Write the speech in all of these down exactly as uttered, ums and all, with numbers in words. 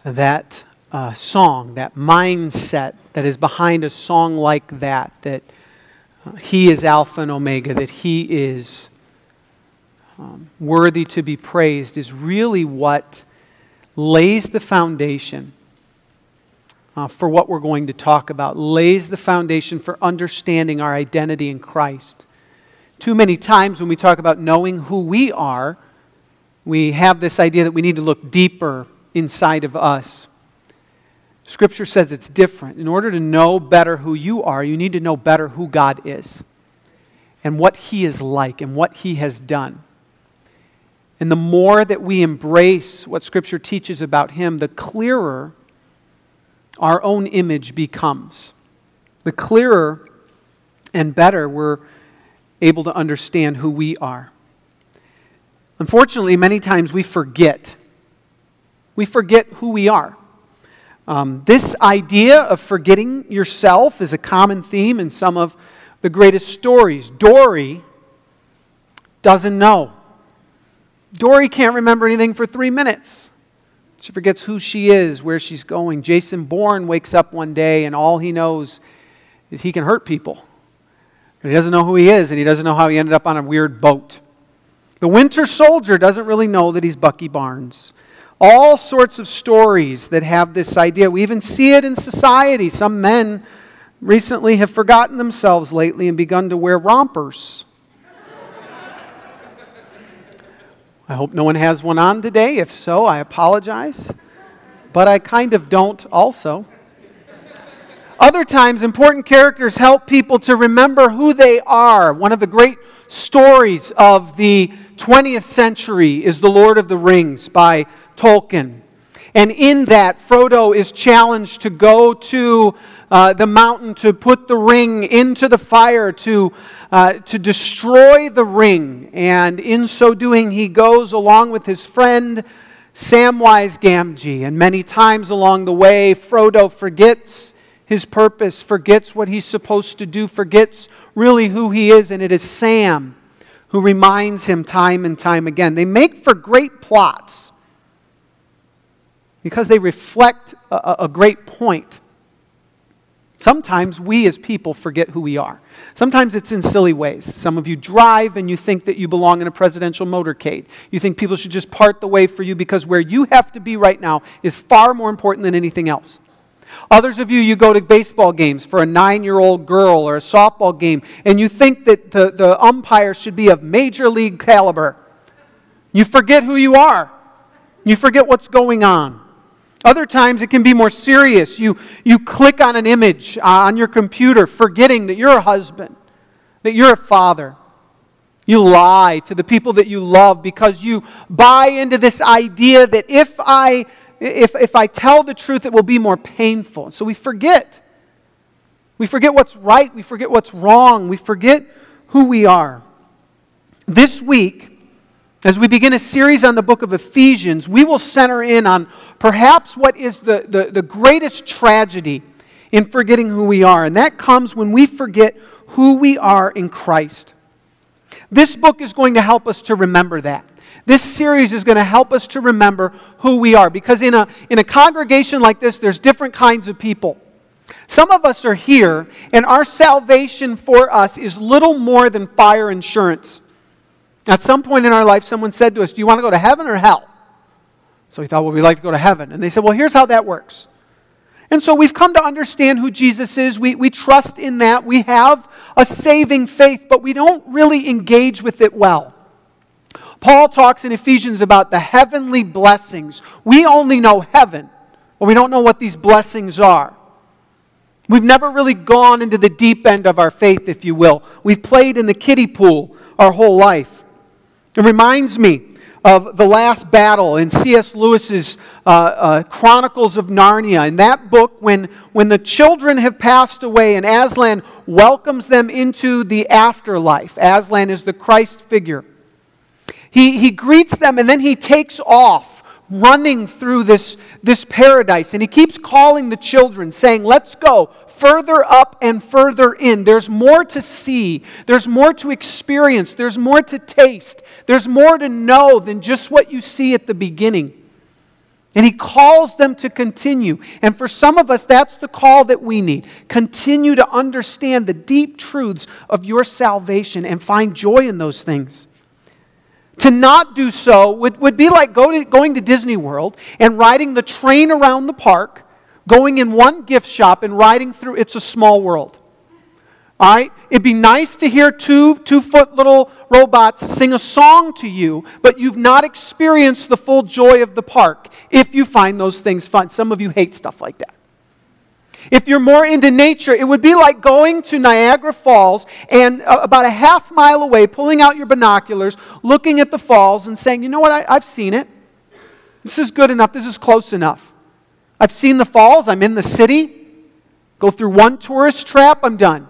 that uh, song, that mindset that is behind a song like that, that uh, He is Alpha and Omega, that He is um, worthy to be praised, is really what lays the foundation uh, for what we're going to talk about, lays the foundation for understanding our identity in Christ. Too many times when we talk about knowing who we are, we have this idea that we need to look deeper inside of us. Scripture says it's different. In order to know better who you are, you need to know better who God is and what He is like and what He has done. And the more that we embrace what Scripture teaches about Him, the clearer our own image becomes. The clearer and better we're able to understand who we are. Unfortunately, many times we forget. We forget who we are. Um, this idea of forgetting yourself is a common theme in some of the greatest stories. Dory doesn't know. Dory can't remember anything for three minutes. She forgets who she is, where she's going. Jason Bourne wakes up one day and all he knows is he can hurt people. But he doesn't know who he is, and he doesn't know how he ended up on a weird boat. The Winter Soldier doesn't really know that he's Bucky Barnes. All sorts of stories that have this idea. We even see it in society. Some men recently have forgotten themselves lately and begun to wear rompers. I hope no one has one on today. If so, I apologize. But I kind of don't also. Other times, important characters help people to remember who they are. One of the great stories of the twentieth century is The Lord of the Rings by Tolkien. And in that, Frodo is challenged to go to uh, the mountain to put the ring into the fire, to, uh, to destroy the ring. And in so doing, he goes along with his friend Samwise Gamgee. And many times along the way, Frodo forgets his purpose, forgets what he's supposed to do, forgets really who he is. And it is Sam who reminds him time and time again. They make for great plots, because they reflect a, a great point. Sometimes we as people forget who we are. Sometimes it's in silly ways. Some of you drive and you think that you belong in a presidential motorcade. You think people should just part the way for you because where you have to be right now is far more important than anything else. Others of you, you go to baseball games for a nine-year-old girl or a softball game, and you think that the, the umpire should be of major league caliber. You forget who you are. You forget what's going on. Other times it can be more serious. You, you click on an image on your computer, forgetting that you're a husband, that you're a father. You lie to the people that you love because you buy into this idea that if I, if, if I tell the truth, it will be more painful. So we forget. We forget what's right. We forget what's wrong. We forget who we are. This week, as we begin a series on the book of Ephesians, we will center in on perhaps what is the, the, the greatest tragedy in forgetting who we are. And that comes when we forget who we are in Christ. This book is going to help us to remember that. This series is going to help us to remember who we are. Because in a, in a congregation like this, there's different kinds of people. Some of us are here, and our salvation for us is little more than fire insurance. At some point in our life, someone said to us, do you want to go to heaven or hell? So we thought, well, we'd like to go to heaven. And they said, well, here's how that works. And so we've come to understand who Jesus is. We, we trust in that. We have a saving faith, but we don't really engage with it well. Paul talks in Ephesians about the heavenly blessings. We only know heaven, but we don't know what these blessings are. We've never really gone into the deep end of our faith, if you will. We've played in the kiddie pool our whole life. It reminds me of the last battle in C S Lewis's uh, uh, Chronicles of Narnia. In that book, when, when the children have passed away and Aslan welcomes them into the afterlife. Aslan is the Christ figure. He, he greets them and then he takes off, running through this, this paradise. And he keeps calling the children, saying, let's go further up and further in. There's more to see. There's more to experience. There's more to taste. There's more to know than just what you see at the beginning. And he calls them to continue. And for some of us, that's the call that we need. Continue to understand the deep truths of your salvation and find joy in those things. To not do so would, would be like go to, going to Disney World and riding the train around the park, going in one gift shop and riding through It's a Small World. All right? It'd be nice to hear two two-foot little robots sing a song to you, but you've not experienced the full joy of the park if you find those things fun. Some of you hate stuff like that. If you're more into nature, it would be like going to Niagara Falls and uh, about a half mile away, pulling out your binoculars, looking at the falls and saying, you know what, I, I've seen it. This is good enough. This is close enough. I've seen the falls. I'm in the city. Go through one tourist trap. I'm done.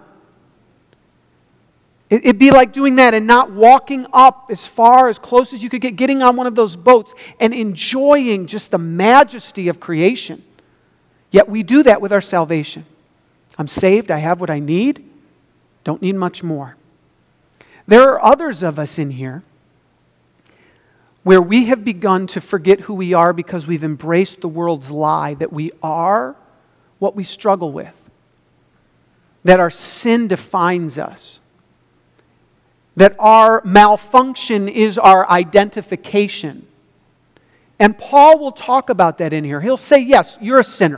It'd be like doing that and not walking up as far, as close as you could get, getting on one of those boats and enjoying just the majesty of creation. Yet we do that with our salvation. I'm saved, I have what I need, don't need much more. There are others of us in here where we have begun to forget who we are because we've embraced the world's lie that we are what we struggle with, that our sin defines us, that our malfunction is our identification. And Paul will talk about that in here. He'll say, yes, you're a sinner.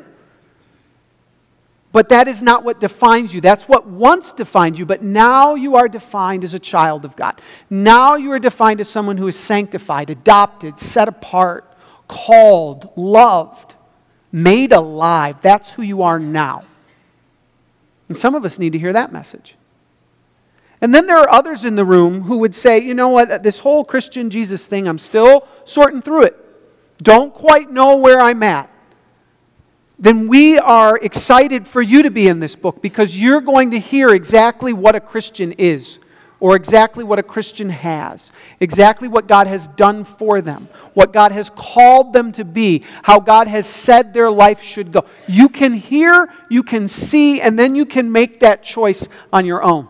But that is not what defines you. That's what once defined you, but now you are defined as a child of God. Now you are defined as someone who is sanctified, adopted, set apart, called, loved, made alive. That's who you are now. And some of us need to hear that message. And then there are others in the room who would say, you know what, this whole Christian Jesus thing, I'm still sorting through it. Don't quite know where I'm at. Then we are excited for you to be in this book because you're going to hear exactly what a Christian is, or exactly what a Christian has, exactly what God has done for them, what God has called them to be, how God has said their life should go. You can hear, you can see, and then you can make that choice on your own.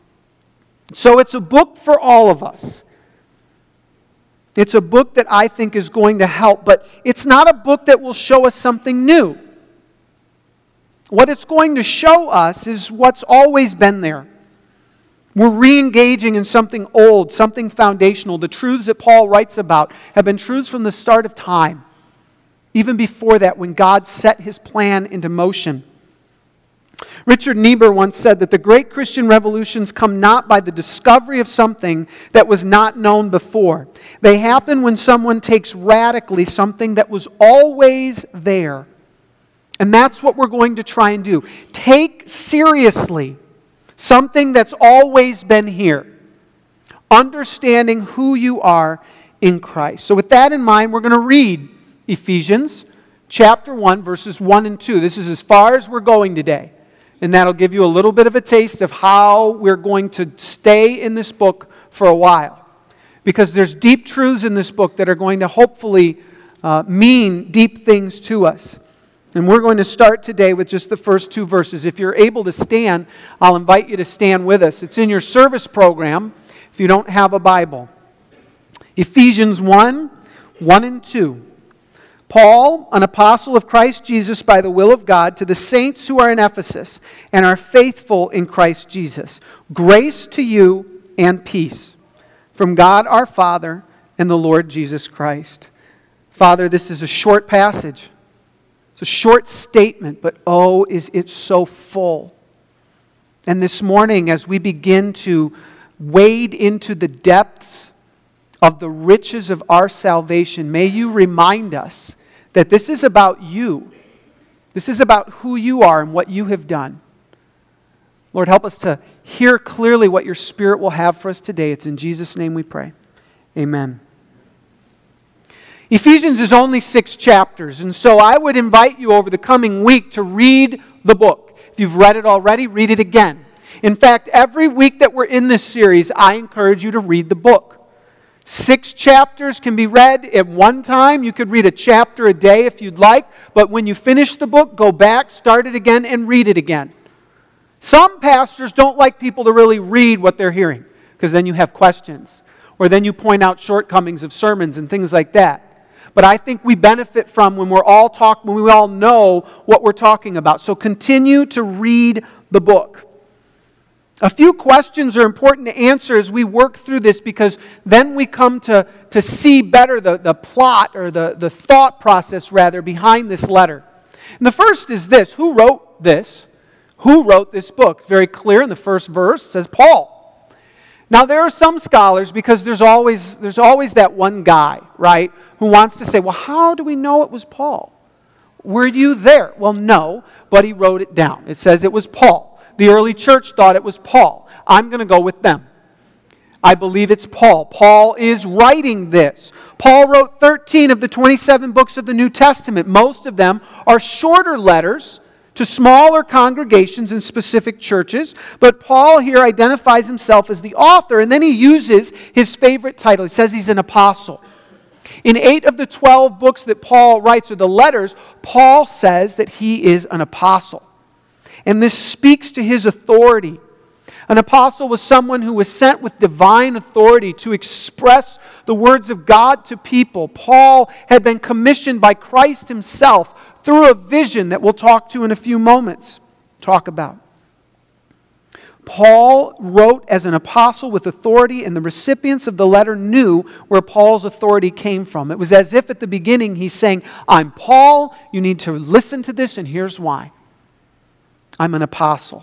So it's a book for all of us. It's a book that I think is going to help, but it's not a book that will show us something new. What it's going to show us is what's always been there. We're re-engaging in something old, something foundational. The truths that Paul writes about have been truths from the start of time, even before that, when God set his plan into motion. Richard Niebuhr once said that the great Christian revolutions come not by the discovery of something that was not known before. They happen when someone takes radically something that was always there. And that's what we're going to try and do. Take seriously something that's always been here. Understanding who you are in Christ. So with that in mind, we're going to read Ephesians chapter one, verses one and two. This is as far as we're going today. And that'll give you a little bit of a taste of how we're going to stay in this book for a while. Because there's deep truths in this book that are going to hopefully uh, mean deep things to us. And we're going to start today with just the first two verses. If you're able to stand, I'll invite you to stand with us. It's in your service program if you don't have a Bible. Ephesians one, one and two. Paul, an apostle of Christ Jesus by the will of God, to the saints who are in Ephesus and are faithful in Christ Jesus. Grace to you and peace from God our Father and the Lord Jesus Christ. Father, this is a short passage. It's a short statement, but oh, is it so full. And this morning, as we begin to wade into the depths of the riches of our salvation, may you remind us that this is about you. This is about who you are and what you have done. Lord, help us to hear clearly what your Spirit will have for us today. It's in Jesus' name we pray. Amen. Ephesians is only six chapters, and so I would invite you over the coming week to read the book. If you've read it already, read it again. In fact, every week that we're in this series, I encourage you to read the book. Six chapters can be read at one time. You could read a chapter a day if you'd like, but when you finish the book, go back, start it again, and read it again. Some pastors don't like people to really read what they're hearing, because then you have questions, or then you point out shortcomings of sermons and things like that. but I think we benefit from when we're all talk, when we all know what we're talking about. So continue to read the book. A few questions are important to answer as we work through this, because then we come to, to see better the, the plot, or the, the thought process, rather, behind this letter. And the first is this: who wrote this? Who wrote this book? It's very clear in the first verse. It says Paul. Now, there are some scholars, because there's always, there's always that one guy, right, who wants to say, well, how do we know it was Paul? Were you there? Well, no, but he wrote it down. It says it was Paul. The early church thought it was Paul. I'm going to go with them. I believe it's Paul. Paul is writing this. Paul wrote thirteen of the twenty-seven books of the New Testament. Most of them are shorter letters to smaller congregations in specific churches. But Paul here identifies himself as the author, and then he uses his favorite title. He says he's an apostle. In eight of the twelve books that Paul writes, or the letters, Paul says that he is an apostle. And this speaks to his authority. An apostle was someone who was sent with divine authority to express the words of God to people. Paul had been commissioned by Christ himself through a vision that we'll talk to in a few moments. Talk about. Paul wrote as an apostle with authority, and the recipients of the letter knew where Paul's authority came from. It was as if at the beginning he's saying, I'm Paul, you need to listen to this, and here's why. I'm an apostle,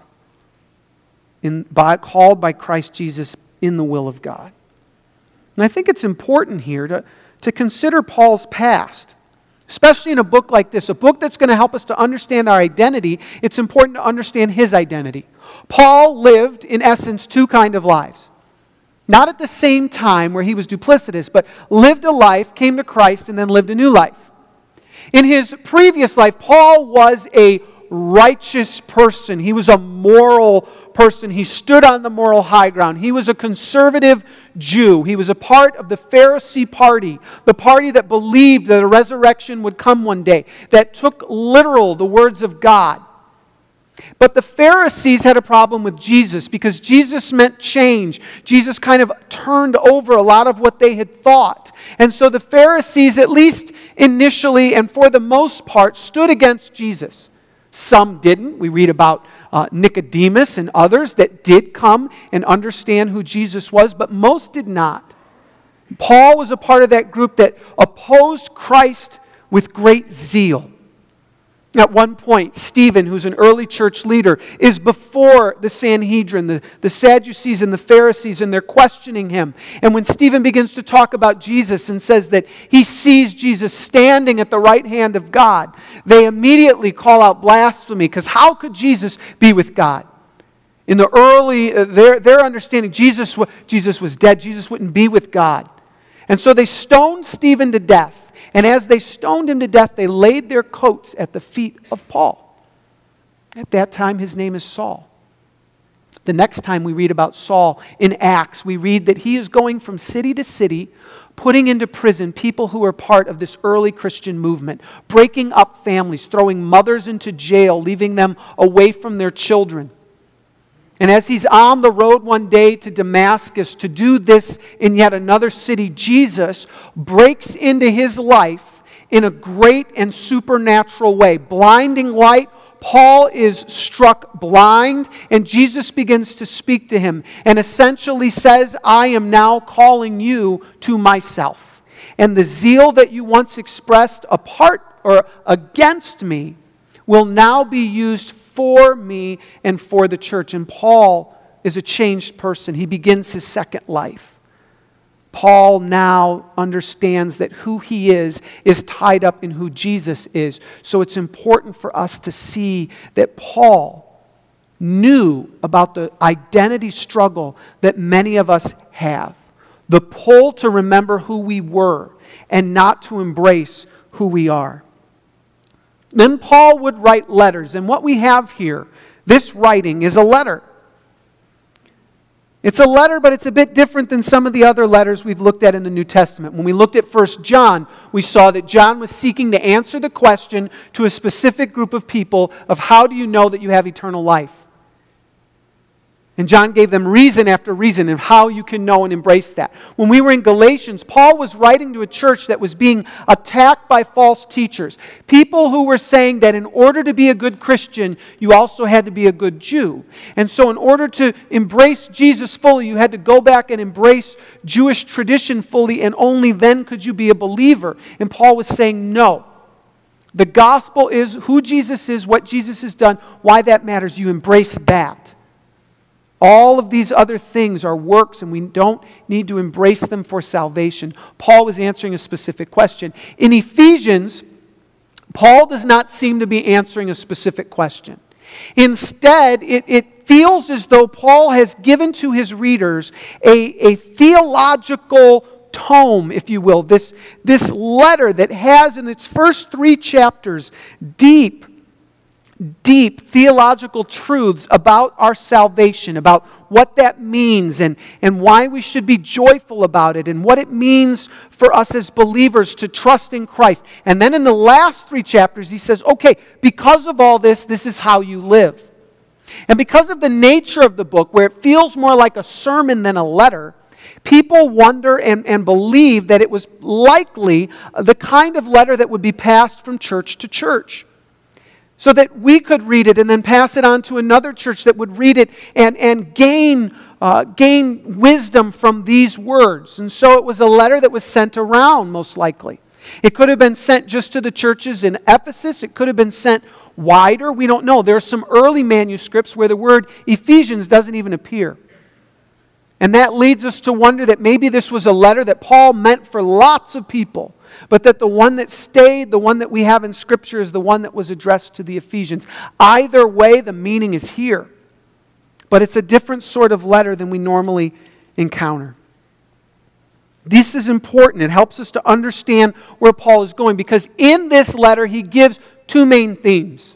in, by, called by Christ Jesus in the will of God. And I think it's important here to, to consider Paul's past, especially in a book like this, a book that's going to help us to understand our identity. It's important to understand his identity. Paul lived, in essence, two kind of lives. Not at the same time where he was duplicitous, but lived a life, came to Christ, and then lived a new life. In his previous life, Paul was a righteous person. He was a moral person. He stood on the moral high ground. He was a conservative Jew. He was a part of the Pharisee party, the party that believed that a resurrection would come one day, that took literal the words of God. But the Pharisees had a problem with Jesus, because Jesus meant change. Jesus kind of turned over a lot of what they had thought. And so the Pharisees, at least initially and for the most part, stood against Jesus. Some didn't. We read about uh, Nicodemus and others that did come and understand who Jesus was, but most did not. Paul was a part of that group that opposed Christ with great zeal. At one point, Stephen, who's an early church leader, is before the Sanhedrin, the, the Sadducees and the Pharisees, and they're questioning him. And when Stephen begins to talk about Jesus and says that he sees Jesus standing at the right hand of God, they immediately call out blasphemy, because how could Jesus be with God? In the early, uh, their, their understanding, Jesus, Jesus was dead. Jesus wouldn't be with God. And so they stoned Stephen to death. And as they stoned him to death, they laid their coats at the feet of Paul. At that time, his name is Saul. The next time we read about Saul in Acts, we read that he is going from city to city, putting into prison people who were part of this early Christian movement, breaking up families, throwing mothers into jail, leaving them away from their children. And as he's on the road one day to Damascus to do this in yet another city, Jesus breaks into his life in a great and supernatural way. Blinding light, Paul is struck blind, and Jesus begins to speak to him and essentially says, I am now calling you to myself. And the zeal that you once expressed apart or against me will now be used for me and for the church. And Paul is a changed person. He begins his second life. Paul now understands that who he is is tied up in who Jesus is. So it's important for us to see that Paul knew about the identity struggle that many of us have. The pull to remember who we were and not to embrace who we are. Then Paul would write letters, and what we have here, this writing, is a letter. It's a letter, but it's a bit different than some of the other letters we've looked at in the New Testament. When we looked at First John, we saw that John was seeking to answer the question to a specific group of people of how do you know that you have eternal life? And John gave them reason after reason of how you can know and embrace that. When we were in Galatians, Paul was writing to a church that was being attacked by false teachers. People who were saying that in order to be a good Christian, you also had to be a good Jew. And so in order to embrace Jesus fully, you had to go back and embrace Jewish tradition fully, and only then could you be a believer. And Paul was saying, no. The gospel is who Jesus is, what Jesus has done, why that matters. You embrace that. All of these other things are works, and we don't need to embrace them for salvation. Paul was answering a specific question. In Ephesians, Paul does not seem to be answering a specific question. Instead, it, it feels as though Paul has given to his readers a, a theological tome, if you will, this, this letter that has in its first three chapters deep, deep theological truths about our salvation, about what that means and, and why we should be joyful about it, and what it means for us as believers to trust in Christ. And then in the last three chapters, he says, okay, because of all this, this is how you live. And because of the nature of the book, where it feels more like a sermon than a letter, people wonder and, and believe that it was likely the kind of letter that would be passed from church to church, so that we could read it and then pass it on to another church that would read it and, and gain, uh, gain wisdom from these words. And so it was a letter that was sent around, most likely. It could have been sent just to the churches in Ephesus. It could have been sent wider. We don't know. There are some early manuscripts where the word Ephesians doesn't even appear. And that leads us to wonder that maybe this was a letter that Paul meant for lots of people, but that the one that stayed, the one that we have in Scripture, is the one that was addressed to the Ephesians. Either way, the meaning is here. But it's a different sort of letter than we normally encounter. This is important. It helps us to understand where Paul is going, because in this letter he gives two main themes.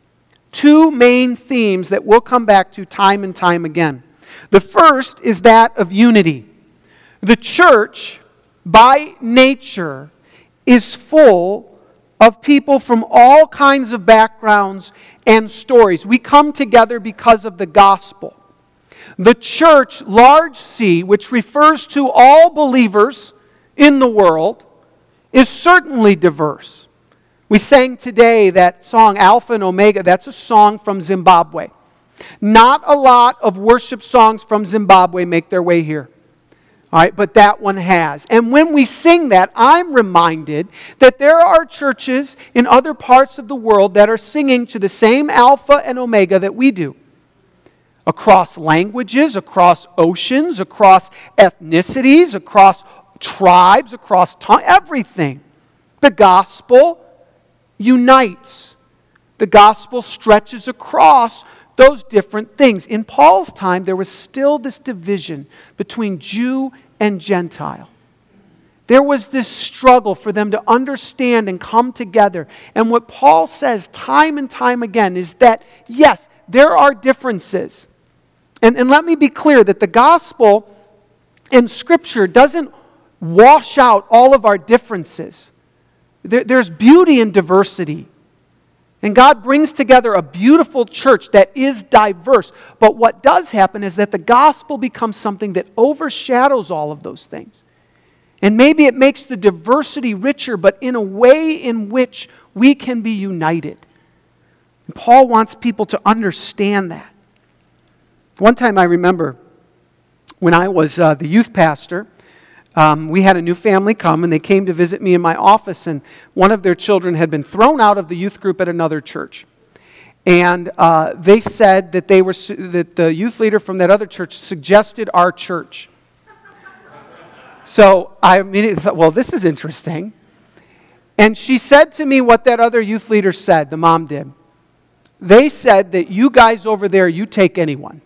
Two main themes that we'll come back to time and time again. The first is that of unity. The church, by nature, is full of people from all kinds of backgrounds and stories. We come together because of the gospel. The church, large C, which refers to all believers in the world, is certainly diverse. We sang today that song, Alpha and Omega. That's a song from Zimbabwe. Not a lot of worship songs from Zimbabwe make their way here. All right, but that one has. And when we sing that, I'm reminded that there are churches in other parts of the world that are singing to the same Alpha and Omega that we do. Across languages, across oceans, across ethnicities, across tribes, across time, everything. The gospel unites. The gospel stretches across those different things. In Paul's time, there was still this division between Jew and Gentile. There was this struggle for them to understand and come together. And what Paul says time and time again is that, yes, there are differences. And, and let me be clear that the gospel in Scripture doesn't wash out all of our differences. There, there's beauty in diversity. And God brings together a beautiful church that is diverse. But what does happen is that the gospel becomes something that overshadows all of those things. And maybe it makes the diversity richer, but in a way in which we can be united. And Paul wants people to understand that. One time I remember when I was uh, the youth pastor, Um, we had a new family come, and they came to visit me in my office, and one of their children had been thrown out of the youth group at another church. And uh, they said that they were that the youth leader from that other church suggested our church. So I immediately thought, well, this is interesting. And she said to me what that other youth leader said, the mom did. They said that you guys over there, you take anyone.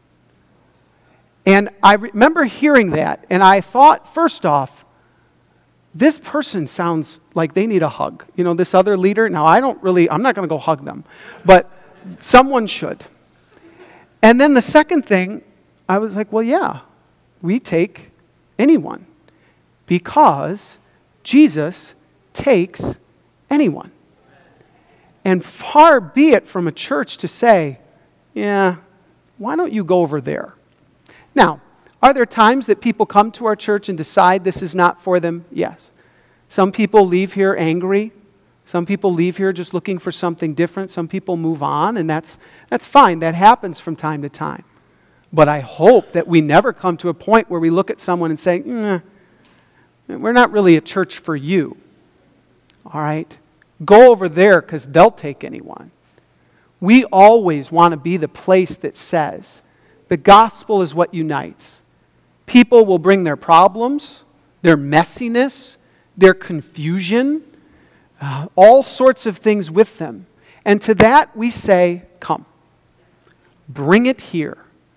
And I remember hearing that, and I thought, first off, this person sounds like they need a hug. You know, this other leader, now I don't really, I'm not going to go hug them, but someone should. And then the second thing, I was like, well, yeah, we take anyone because Jesus takes anyone. And far be it from a church to say, yeah, why don't you go over there? Now, are there times that people come to our church and decide this is not for them? Yes. Some people leave here angry. Some people leave here just looking for something different. Some people move on, and that's, that's fine. That happens from time to time. But I hope that we never come to a point where we look at someone and say, eh, we're not really a church for you. All right? Go over there because they'll take anyone. We always want to be the place that says the gospel is what unites. People will bring their problems, their messiness, their confusion, uh, all sorts of things with them. And to that we say, come. Bring it here.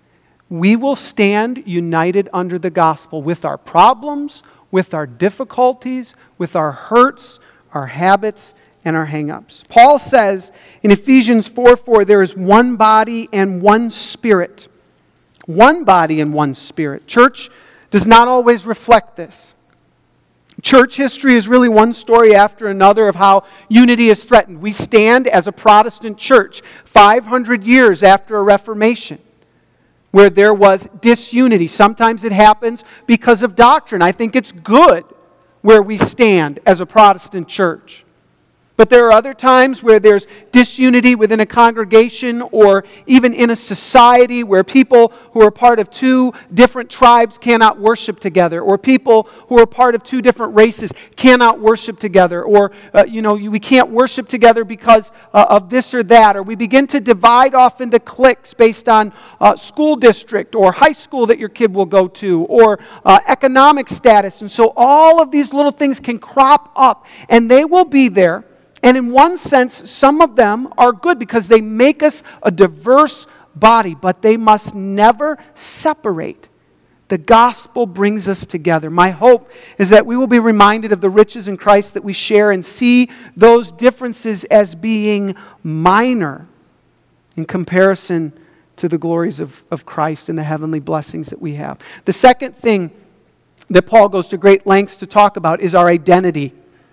We will stand united under the gospel with our problems, with our difficulties, with our hurts, our habits, and our hang-ups. Paul says in Ephesians four four, there is one body and one spirit. One body and one spirit. Church does not always reflect this. Church history is really one story after another of how unity is threatened. We stand as a Protestant church five hundred years after a Reformation where there was disunity. Sometimes it happens because of doctrine. I think it's good where we stand as a Protestant church. But there are other times where there's disunity within a congregation or even in a society where people who are part of two different tribes cannot worship together, or people who are part of two different races cannot worship together, or uh, you know, we can't worship together because uh, of this or that, or we begin to divide off into cliques based on uh, school district or high school that your kid will go to, or uh, economic status. And so all of these little things can crop up, and they will be there. And in one sense, some of them are good because they make us a diverse body, but they must never separate. The gospel brings us together. My hope is that we will be reminded of the riches in Christ that we share and see those differences as being minor in comparison to the glories of, of Christ and the heavenly blessings that we have. The second thing that Paul goes to great lengths to talk about is our identity.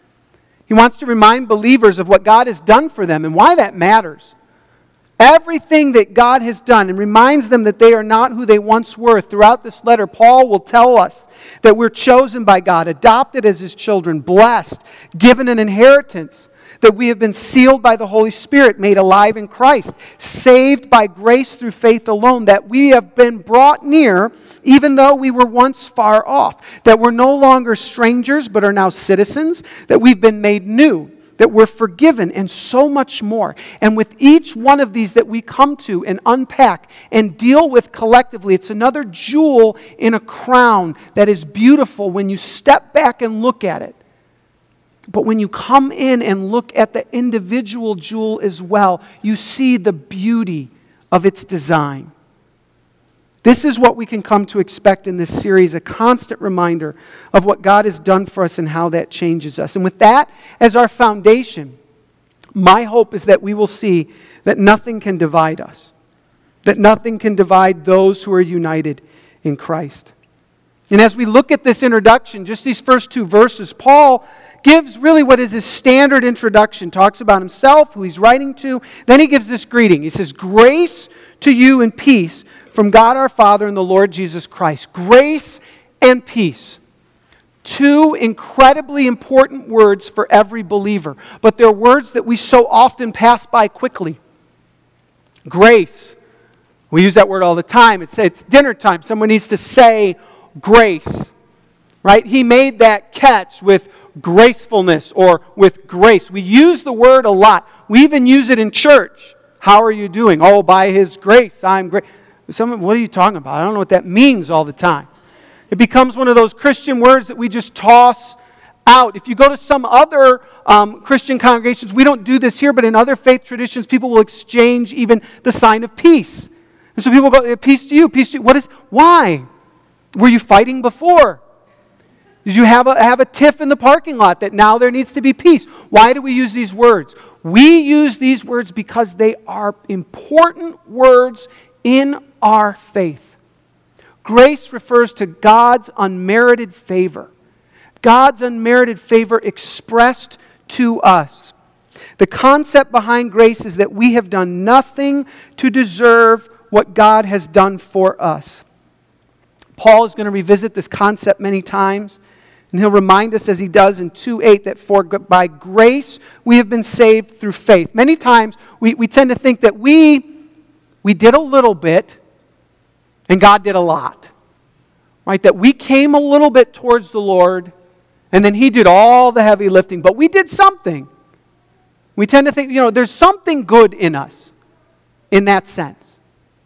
He wants to remind believers of what God has done for them and why that matters. Everything that God has done, and reminds them that they are not who they once were. Throughout this letter, Paul will tell us that we're chosen by God, adopted as His children, blessed, given an inheritance, that we have been sealed by the Holy Spirit, made alive in Christ, saved by grace through faith alone, that we have been brought near even though we were once far off, that we're no longer strangers but are now citizens, that we've been made new, that we're forgiven, and so much more. And with each one of these that we come to and unpack and deal with collectively, it's another jewel in a crown that is beautiful when you step back and look at it. But when you come in and look at the individual jewel as well, you see the beauty of its design. This is what we can come to expect in this series, a constant reminder of what God has done for us and how that changes us. And with that as our foundation, my hope is that we will see that nothing can divide us, that nothing can divide those who are united in Christ. And as we look at this introduction, just these first two verses, Paul gives really what is his standard introduction, talks about himself, who he's writing to. Then he gives this greeting. He says, grace to you and peace from God our Father and the Lord Jesus Christ. Grace and peace. Two incredibly important words for every believer, but they're words that we so often pass by quickly. Grace. We use that word all the time. It's, it's dinner time. Someone needs to say grace. Right? He made that catch with gracefulness or with grace. We use the word a lot. We even use it in church. How are you doing? Oh, by His grace, I'm great. Someone, what are you talking about? I don't know what that means all the time. It becomes one of those Christian words that we just toss out. If you go to some other um, Christian congregations, we don't do this here, but in other faith traditions, people will exchange even the sign of peace. And so people go, peace to you, peace to you. What is, why? Were you fighting before? Did you have a, have a tiff in the parking lot that now there needs to be peace? Why do we use these words? We use these words because they are important words in our faith. Grace refers to God's unmerited favor. God's unmerited favor expressed to us. The concept behind grace is that we have done nothing to deserve what God has done for us. Paul is going to revisit this concept many times, and he'll remind us, as he does in two eight, that for by grace we have been saved through faith. Many times we, we tend to think that we, we did a little bit and God did a lot. Right? That we came a little bit towards the Lord and then he did all the heavy lifting, but we did something. We tend to think, you know, there's something good in us in that sense.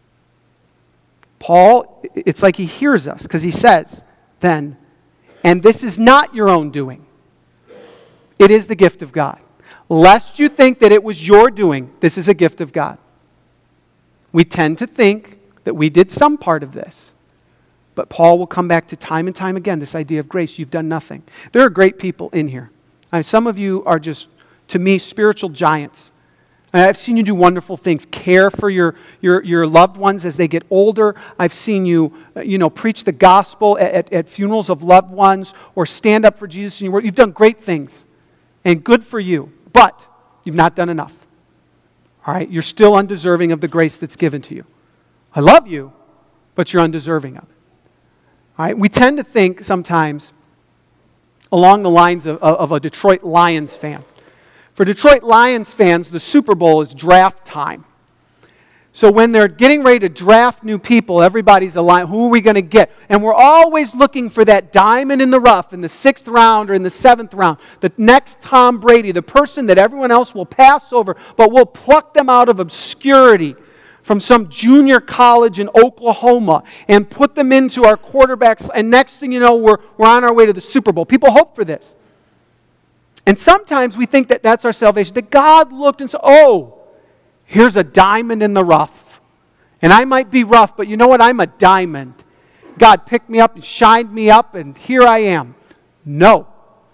Paul, it's like he hears us because he says then, and this is not your own doing. It is the gift of God. Lest you think that it was your doing, this is a gift of God. We tend to think that we did some part of this. But Paul will come back to time and time again this idea of grace. You've done nothing. There are great people in here. I mean, some of you are just, to me, spiritual giants. I've seen you do wonderful things. Care for your, your, your loved ones as they get older. I've seen you, you know, preach the gospel at, at, at funerals of loved ones or stand up for Jesus in your work. You've done great things, and good for you. But you've not done enough. All right? You're still undeserving of the grace that's given to you. I love you, but you're undeserving of it. All right? We tend to think sometimes along the lines of, of a Detroit Lions fan. For Detroit Lions fans, the Super Bowl is draft time. So when they're getting ready to draft new people, everybody's aligned. Who are we going to get? And we're always looking for that diamond in the rough in the sixth round or in the seventh round. The next Tom Brady, the person that everyone else will pass over, but we'll pluck them out of obscurity from some junior college in Oklahoma and put them into our quarterbacks. And next thing you know, we're, we're on our way to the Super Bowl. People hope for this. And sometimes we think that that's our salvation. That God looked and said, oh, here's a diamond in the rough. And I might be rough, but you know what? I'm a diamond. God picked me up and shined me up, and here I am. No.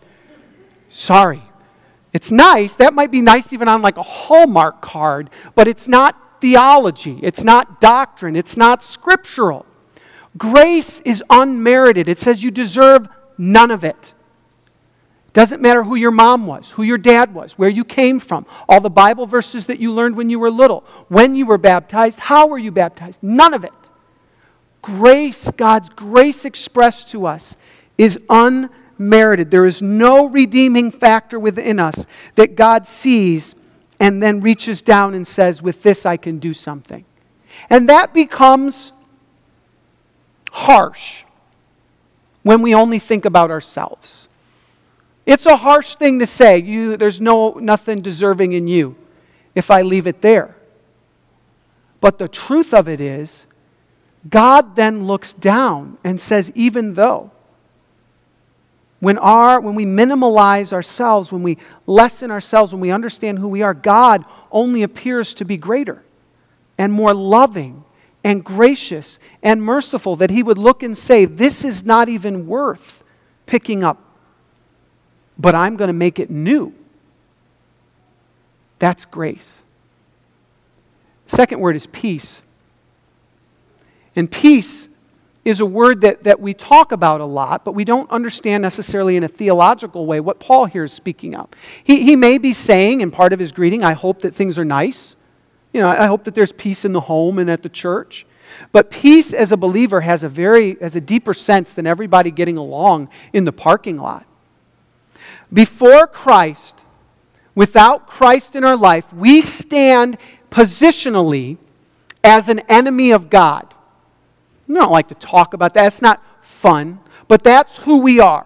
Sorry. It's nice. That might be nice even on like a Hallmark card, but it's not theology. It's not doctrine. It's not scriptural. Grace is unmerited. It says you deserve none of it. Doesn't matter who your mom was, who your dad was, where you came from, all the Bible verses that you learned when you were little, when you were baptized, how were you baptized? None of it. Grace, God's grace expressed to us, is unmerited. There is no redeeming factor within us that God sees and then reaches down and says, with this I can do something. And that becomes harsh when we only think about ourselves. It's a harsh thing to say, you, there's no nothing deserving in you, if I leave it there. But the truth of it is, God then looks down and says, even though, when, our, when we minimalize ourselves, when we lessen ourselves, when we understand who we are, God only appears to be greater and more loving and gracious and merciful, that he would look and say, this is not even worth picking up, but I'm going to make it new. That's grace. Second word is peace. And peace is a word that, that we talk about a lot, but we don't understand necessarily in a theological way what Paul here is speaking of. He, he may be saying in part of his greeting, I hope that things are nice. You know, I hope that there's peace in the home and at the church. But peace as a believer has a very, has a deeper sense than everybody getting along in the parking lot. Before Christ, without Christ in our life, we stand positionally as an enemy of God. We don't like to talk about that. It's not fun, but that's who we are.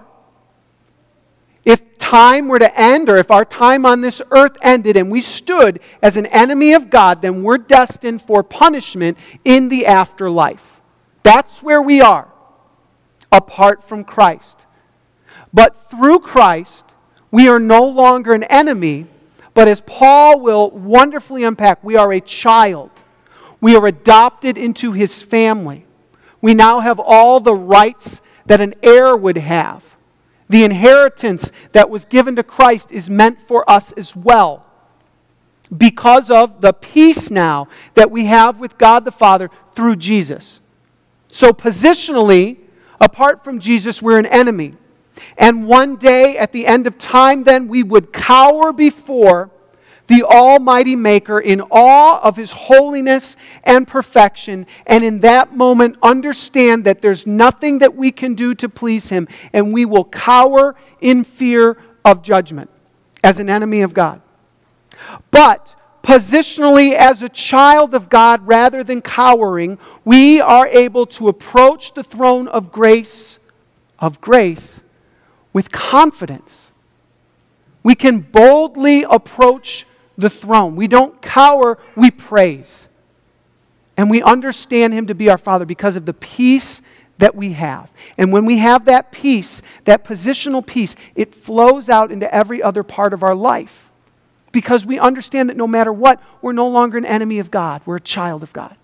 If time were to end, or if our time on this earth ended and we stood as an enemy of God, then we're destined for punishment in the afterlife. That's where we are, apart from Christ. But through Christ, we are no longer an enemy, but as Paul will wonderfully unpack, we are a child. We are adopted into his family. We now have all the rights that an heir would have. The inheritance that was given to Christ is meant for us as well, because of the peace now that we have with God the Father through Jesus. So positionally, apart from Jesus, we're an enemy. And one day, at the end of time, then, we would cower before the Almighty Maker, in awe of His holiness and perfection, and in that moment understand that there's nothing that we can do to please Him, and we will cower in fear of judgment as an enemy of God. But positionally, as a child of God, rather than cowering, we are able to approach the throne of grace, of grace, with confidence. We can boldly approach the throne. We don't cower, we praise. And we understand Him to be our Father because of the peace that we have. And when we have that peace, that positional peace, it flows out into every other part of our life. Because we understand that no matter what, we're no longer an enemy of God. We're a child of God.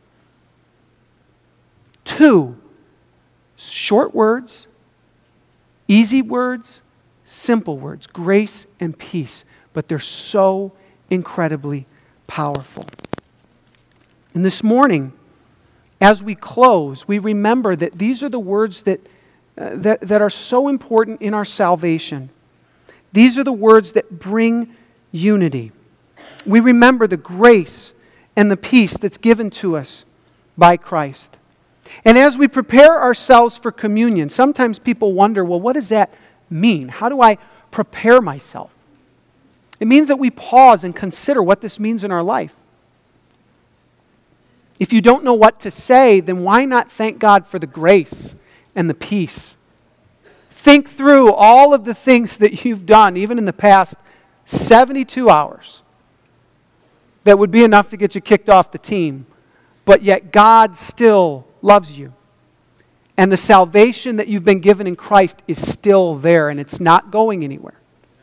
Two, short words, easy words, simple words, grace and peace. But they're so incredibly powerful. And this morning, as we close, we remember that these are the words that, uh, that, that are so important in our salvation. These are the words that bring unity. We remember the grace and the peace that's given to us by Christ. And as we prepare ourselves for communion, sometimes people wonder, well, what does that mean? How do I prepare myself? It means that we pause and consider what this means in our life. If you don't know what to say, then why not thank God for the grace and the peace? Think through all of the things that you've done, even in the past seventy-two hours, that would be enough to get you kicked off the team. But yet God still loves you. And the salvation that you've been given in Christ is still there, and it's not going anywhere.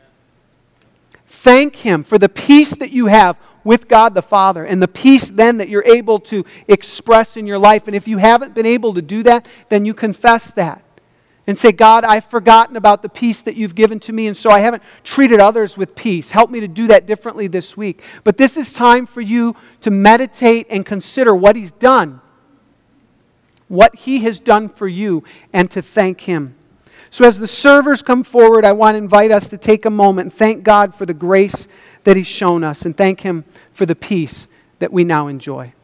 Thank Him for the peace that you have with God the Father, and the peace then that you're able to express in your life. And if you haven't been able to do that, then you confess that. And say, God, I've forgotten about the peace that you've given to me, and so I haven't treated others with peace. Help me to do that differently this week. But this is time for you to meditate and consider what He's done, what He has done for you, and to thank Him. So as the servers come forward, I want to invite us to take a moment and thank God for the grace that He's shown us, and thank Him for the peace that we now enjoy.